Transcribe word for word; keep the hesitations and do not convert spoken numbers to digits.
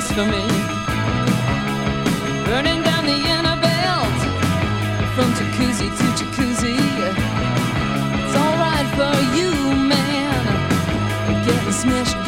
place for me. Burning down the inner belt from jacuzzi to jacuzzi. It's alright for you, man, getting smashed